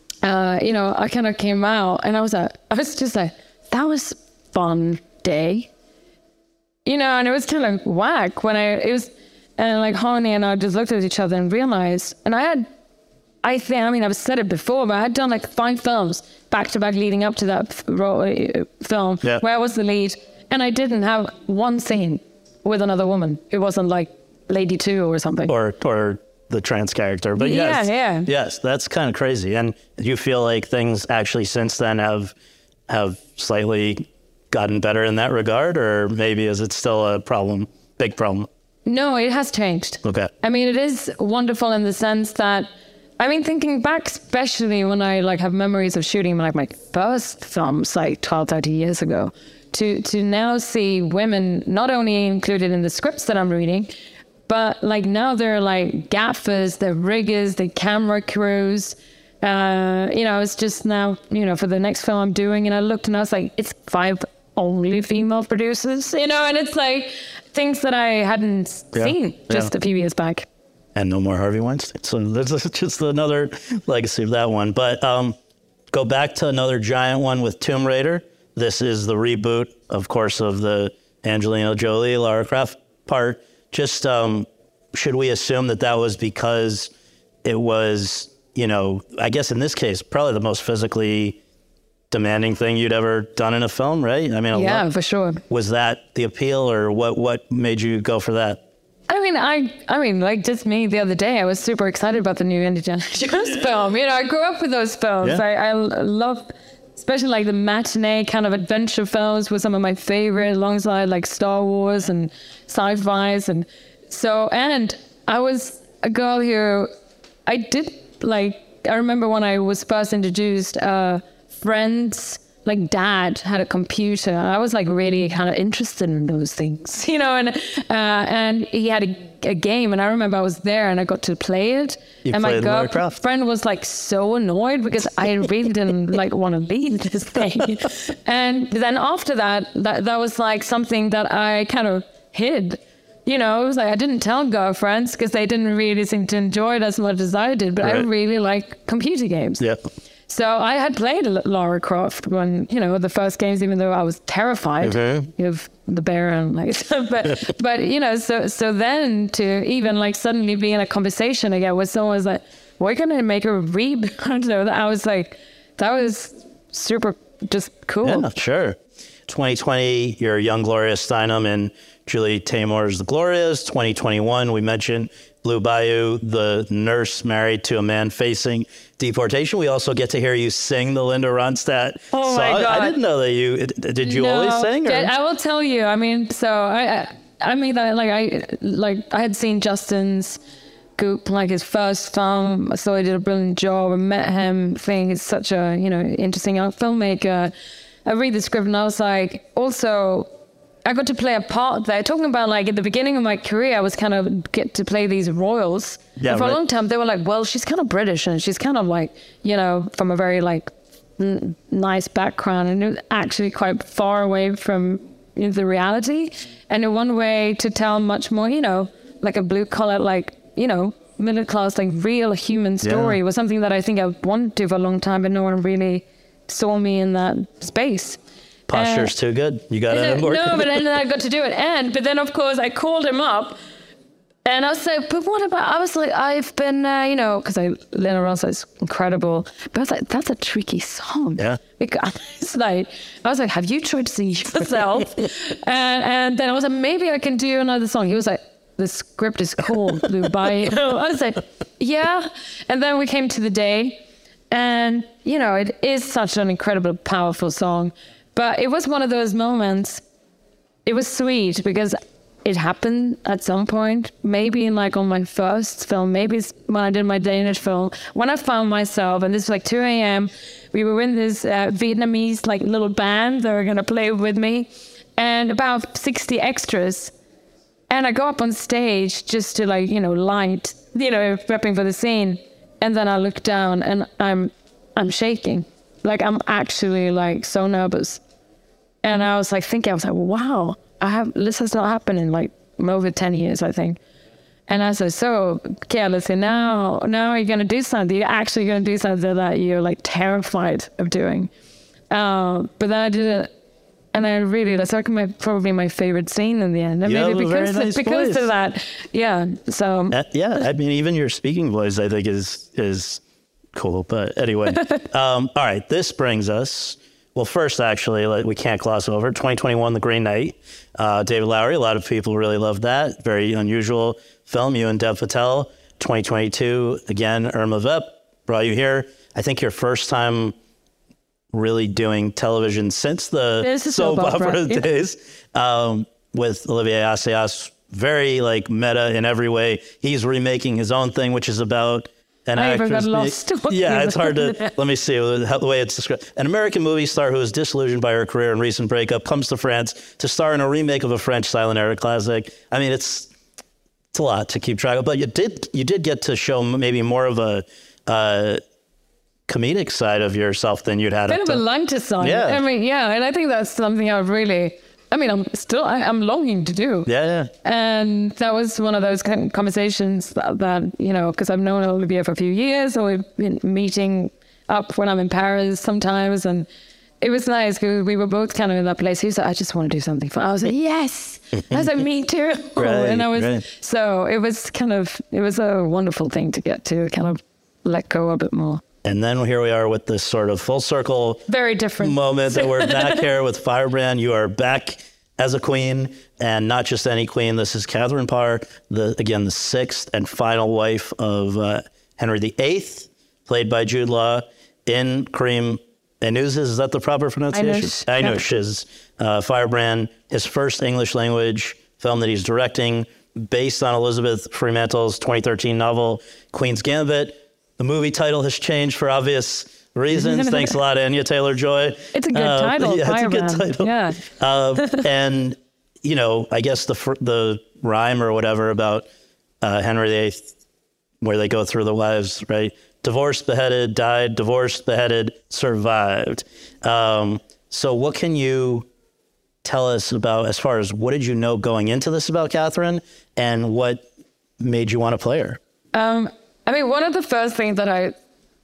I kind of came out, and I was just like, that was fun day. And it was kind of whack when Honey and I just looked at each other and realized, and I've said it before, but I had done 5 films back to back leading up to that film where I was the lead, and I didn't have one scene with another woman. It wasn't like Lady 2 or something. Or the trans character. But yes, that's kind of crazy. And do you feel like things actually since then have slightly gotten better in that regard, or maybe is it still a problem, big problem? No, it has changed. Okay. I mean, it is wonderful in the sense that, thinking back, especially when I have memories of shooting my first films 12, 30 years ago, to now see women not only included in the scripts that I'm reading, but now they're gaffers, they're riggers, they're camera crews. It's just now, for the next film I'm doing, and I looked and I was like, it's 5 only female producers, and it's things that I hadn't seen just a few years back. And no more Harvey Weinstein. So that's just another legacy of that one. But go back to another giant one with Tomb Raider. This is the reboot, of course, of the Angelina Jolie, Lara Croft part. Just should we assume that was because it was, I guess in this case, probably the most physically demanding thing you'd ever done in a film, right? For sure. Was that the appeal, or what made you go for that? Just me the other day, I was super excited about the new Indiana Jones film. I grew up with those films. Yeah. I love, especially the matinee kind of adventure films were some of my favorite, alongside Star Wars and sci-fis. And I was a girl who I remember when I was first introduced, friends, dad had a computer. I was really kind of interested in those things, and he had a game, and I remember I was there and I got to play it. And my girlfriend was so annoyed because I really didn't want to leave this thing. And then after that was something that I kind of hid. It was I didn't tell girlfriends because they didn't really seem to enjoy it as much as I did, but I really like computer games. Yeah. So I had played Lara Croft when, the first games, even though I was terrified of the bear and but so then to even like suddenly be in a conversation again with someone was like, we're going to make a reboot. I was like, that was super just cool. Yeah, sure. 2020, you're young Gloria Steinem and Julie Taymor's The Glorias. 2021, we mentioned Blue Bayou, the nurse married to a man facing deportation. We also get to hear you sing the Linda Ronstadt song. My God. I didn't know that did you always sing? Or? I will tell you. I mean, so I mean, I had seen Justin's Goop, like his first film. So he did a brilliant job. I met him. I think he's such a, interesting young filmmaker. I read the script and I was like, also, I got to play a part there. Talking about like at the beginning of my career, I was kind of get to play these royals. Yeah, and for a long time, they were like, well, she's kind of British and she's kind of like, from a very like nice background and it was actually quite far away from the reality. And one way to tell much more, like a blue collar, like, middle class, like real human story was something that I think I wanted to for a long time, but no one really saw me in that space. Posture's too good. You got it. No, but then I got to do it. But then of course I called him up and I was like, but what about, I was like, I've been, because Linda Ronstadt's incredible, but I was like, that's a tricky song. Yeah. Because it's like, I was like, have you tried to sing yourself? and then I was like, maybe I can do another song. He was like, the script is called Blue Bayou. I was like, yeah. And then we came to the day and, it is such an incredible, powerful song. But it was one of those moments, it was sweet because it happened at some point, maybe in like on my first film, maybe it's when I did my Danish film, when I found myself, and this was like 2 a.m., we were in this Vietnamese like little band that were going to play with me and about 60 extras. And I go up on stage just to like, light, prepping for the scene. And then I look down and I'm shaking. Like I'm actually like so nervous. And I was like wow, this has not happened in like over 10 years, I think. And I said, so carelessly, now you're going to do something. You're actually going to do something that you're like terrified of doing. But then I did it. And I really, that's probably my favorite scene in the end. And maybe because of that. Yeah. So. I mean, even your speaking voice, I think is cool. But anyway, all right, this brings us, well, first, actually, we can't gloss over 2021, The Green Knight. David Lowery, a lot of people really love that. Very unusual film. You and Dev Patel. 2022, again, Irma Vep brought you here. I think your first time really doing television since the soap opera days with Olivier Assayas. Very like meta in every way. He's remaking his own thing, which is about an actress. Got lost. Yeah, it's hard to, let me see the way it's described. An American movie star who is disillusioned by her career and recent breakup comes to France to star in a remake of a French silent era classic. I mean, it's a lot to keep track of, but you did get to show maybe more of a comedic side of yourself than you'd had. Kind of a lighter side. Yeah. I mean, yeah, and I think that's something I'm longing to do. Yeah. And that was one of those kind of conversations that because I've known Olivier for a few years, so we've been meeting up when I'm in Paris sometimes, and it was nice because we were both kind of in that place. He was like, I just want to do something fun. I was like, yes. I was like, me too. So it was a wonderful thing to get to kind of let go a bit more. And then here we are with this sort of full circle, very different moment that we're back here with Firebrand. You are back as a queen, and not just any queen. This is Catherine Parr, the sixth and final wife of Henry VIII, played by Jude Law in Kareem Ainuz. Is that the proper pronunciation? Ainuz is Firebrand, his first English language film that he's directing, based on Elizabeth Fremantle's 2013 novel, Queen's Gambit. The movie title has changed for obvious reasons. Thanks a lot, Anya Taylor-Joy. It's a good title. Yeah, it's a good title. Yeah. And, I guess the rhyme or whatever about Henry VIII, where they go through the wives, right? Divorced, beheaded, died, divorced, beheaded, survived. So what can you tell us about, as far as what did you know going into this about Catherine, and what made you want to play her? One of the first things that I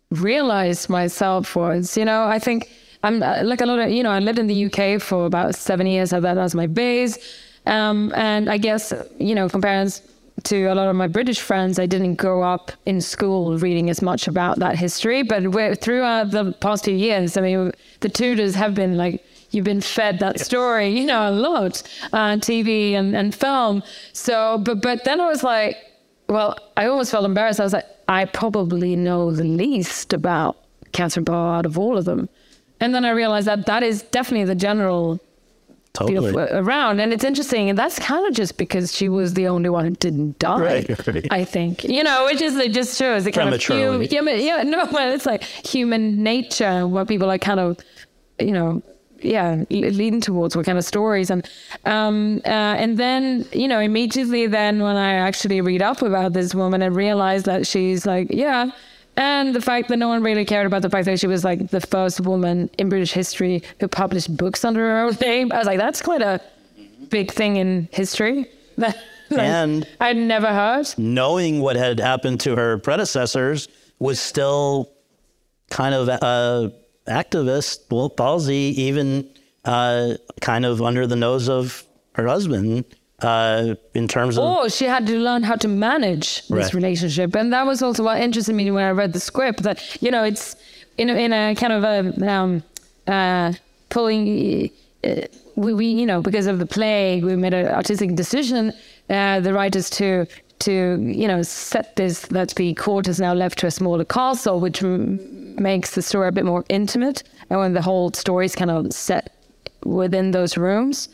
realized myself was, I think I'm like a lot of, I lived in the UK for about 7 years. I that was my base. And I guess, compared to a lot of my British friends, I didn't grow up in school reading as much about that history. But throughout the past few years, I mean, the Tudors have been like, you've been fed that story, a lot, TV and film. So, but then I was like, well, I almost felt embarrassed. I was like, I probably know the least about Catherine Parr out of all of them. And then I realized that is definitely the general totally around. And it's interesting. And that's kind of just because she was the only one who didn't die, right. I think. It just shows the kind of it's like human nature, what people are kind of, leading towards, what kind of stories. And then, immediately then when I actually read up about this woman and realized that she's like, and the fact that no one really cared about the fact that she was like the first woman in British history who published books under her own name. I was like, that's quite a big thing in history that and I'd never heard. Knowing what had happened to her predecessors was still kind of activist, ballsy, even kind of under the nose of her husband. In terms of... she had to learn how to manage this relationship. And that was also what interested me when I read the script, that, it's in a kind of a pulling... we because of the play, we made an artistic decision, the writers to set this, let's be, court is now left to a smaller castle, which makes the story a bit more intimate. And when the whole story is kind of set within those rooms.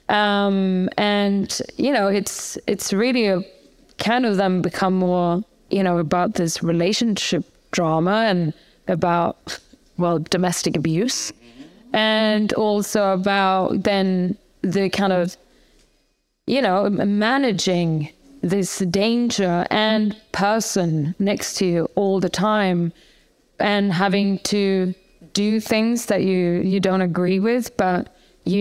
It's really a kind of them become more, about this relationship drama and about, domestic abuse, and also about then the kind of, managing this danger and person next to you all the time, and having to do things that you don't agree with, but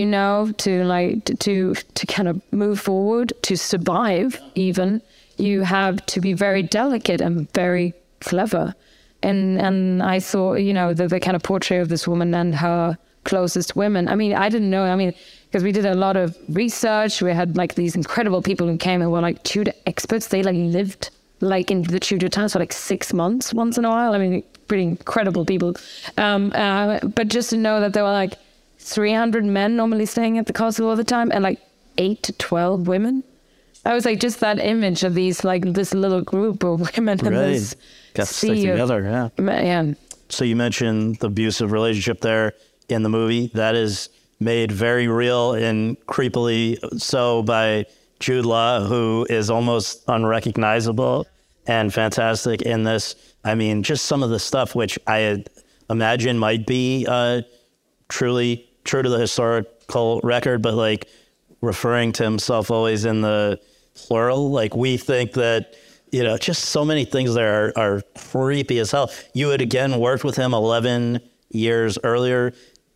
to kind of move forward, to survive even, you have to be very delicate and very clever. And I thought, the kind of portrait of this woman and her closest women. I mean, I didn't know, because we did a lot of research. We had like these incredible people who came and were like Tudor experts. They lived in the Tudor times for 6 months once in a while. I mean, pretty incredible people. But just to know that there were 300 men normally staying at the castle all the time, and 8 to 12 women. I was like, just that image of these, this little group of women. Right. And this got to stick together, yeah. So you mentioned the abusive relationship there in the movie. That is made very real and creepily so by Jude Law, who is almost unrecognizable and fantastic in this. I mean, just some of the stuff which I imagine might be truly true to the historical record, but referring to himself always in the plural. We think that, just so many things there are creepy as hell. You had again worked with him 11 years earlier.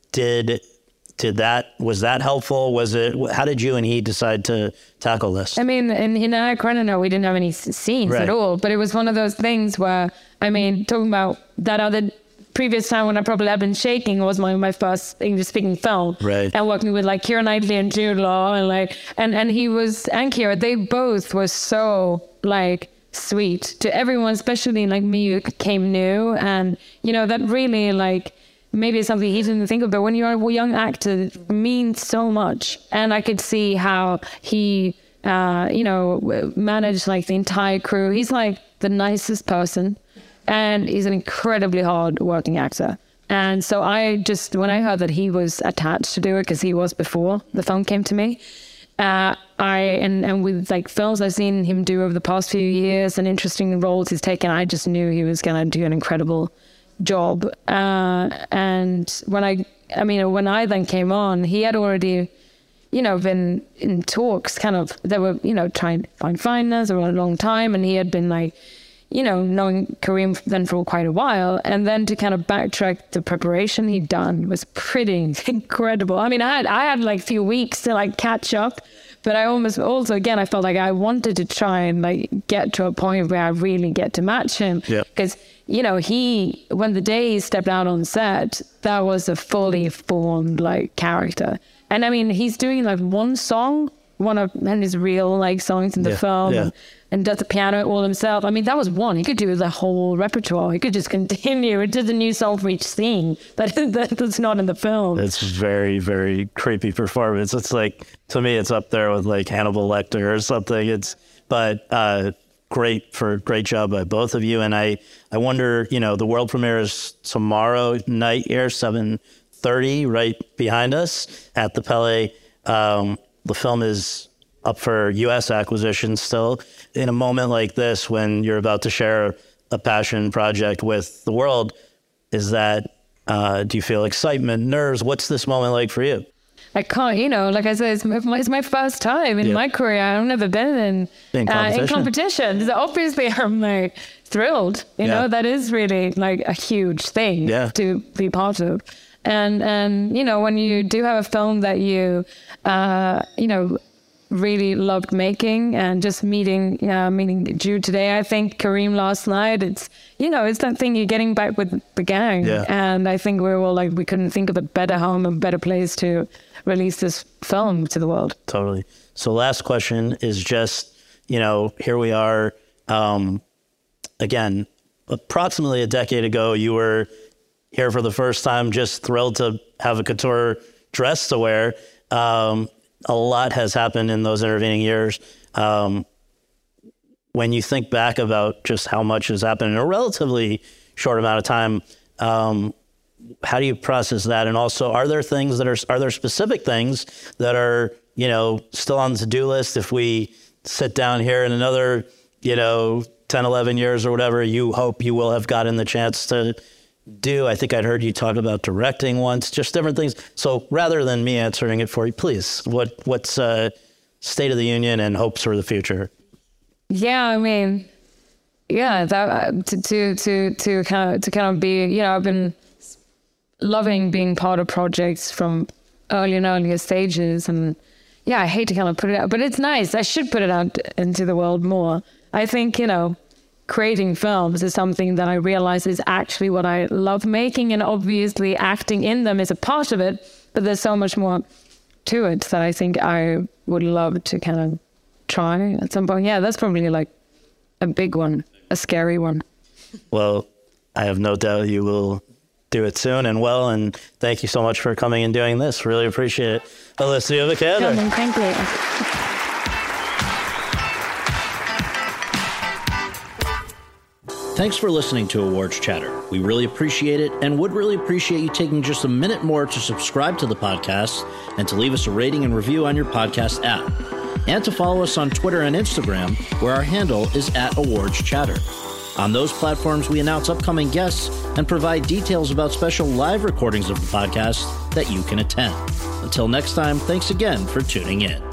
Was that helpful? How did you and he decide to tackle this? I mean, in Anna Karenina, we didn't have any scenes at all, but it was one of those things where, talking about that other previous time when I probably had been shaking was my first English speaking film. Right. And working with Keira Knightley and Jude Law and he was, and Keira, they both were so sweet to everyone, especially me who came new. And, that really maybe it's something he didn't think of, but when you're a young actor, it means so much. And I could see how he, managed the entire crew. He's the nicest person. And he's an incredibly hard-working actor. And so when I heard that he was attached to do it, because he was before the film came to me, and with films I've seen him do over the past few years and interesting roles he's taken, I just knew he was going to do an incredible job. And when I then came on, he had already, been in talks, they were, trying to find finance over a long time, and he had been knowing Kareem then for quite a while, and then to kind of backtrack the preparation he'd done was pretty incredible. I mean, I had a few weeks to catch up, But I also, again, I felt like I wanted to try and like get to a point where I really get to match him. Because, you know, when the day he stepped out on set, that was a fully formed like character. And I mean, he's doing like one song, one of his real like songs in the film, and does the piano all himself. I mean, that was one. He could do the whole repertoire. He could just continue. It does a new song for each scene that's not in the film. It's very, very creepy performance. It's like, to me, it's up there with like Hannibal Lecter or something. But great job by both of you. And I wonder, you know, the world premiere is tomorrow night here, 7:30, right behind us at the Palais. The film is up for U.S. acquisition still. In a moment like this, when you're about to share a passion project with the world, is that, do you feel excitement, nerves? What's this moment like for you? I can't, you know, like I said, it's my first time in my career. I've never been in competition. So obviously, I'm like thrilled. You know, that is really like a huge thing to be part of. And you know, when you do have a film that you know, really loved making, and just meeting Jude today, I think Kareem last night, it's, you know, it's that thing, you're getting back with the gang. And I think we're all like, we couldn't think of a better home, a better place to release this film to the world. Totally. So last question is just, you know, here we are, again, approximately a decade ago, you were here for the first time, just thrilled to have a couture dress to wear. A lot has happened in those intervening years. When you think back about just how much has happened in a relatively short amount of time, how do you process that? And also, are there specific things that are, you know, still on the to-do list? If we sit down here in another, you know, 10, 11 years or whatever, you hope you will have gotten the chance to do? I think I'd heard you talk about directing once, just different things. So rather than me answering it for you, please, what's State of the Union and hopes for the future? Yeah, I mean, that to kind of be, you know, I've been loving being part of projects from earlier stages, and I hate to kind of put it out, but it's nice. I should put it out into the world more. I think, you know, creating films is something that I realize is actually what I love making, and obviously acting in them is a part of it, but there's so much more to it that I think I would love to kind of try at some point. Yeah, that's probably like a big one, a scary one. Well, I have no doubt you will do it soon and well, and thank you so much for coming and doing this. Really appreciate it. Alicia Vikander. Thank you. Thanks for listening to Awards Chatter. We really appreciate it, and would really appreciate you taking just a minute more to subscribe to the podcast and to leave us a rating and review on your podcast app, and to follow us on Twitter and Instagram, where our handle is @AwardsChatter. On those platforms, we announce upcoming guests and provide details about special live recordings of the podcast that you can attend. Until next time, thanks again for tuning in.